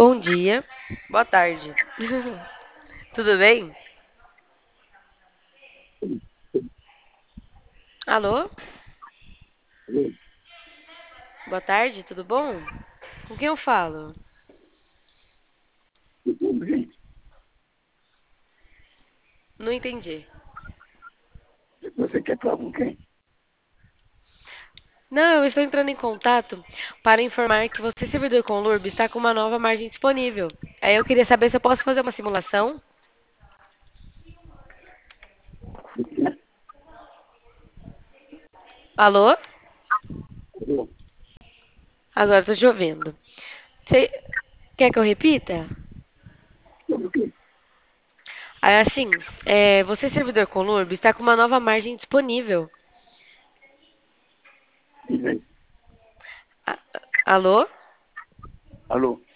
Bom dia. Boa tarde. Tudo bem? Alô? Boa tarde, tudo bom? Com quem eu falo? Não entendi. Você quer falar com quem? Não, eu estou entrando em contato para informar que você, servidor com Lurb, está com uma nova margem disponível. Aí eu queria saber se eu posso fazer uma simulação. Alô? Alô? Agora estou te ouvindo. Você quer que eu repita? Sobre o quê? Aí assim, você, servidor com Lurb, está com uma nova margem disponível. Diz aí. A- Alô? Alô?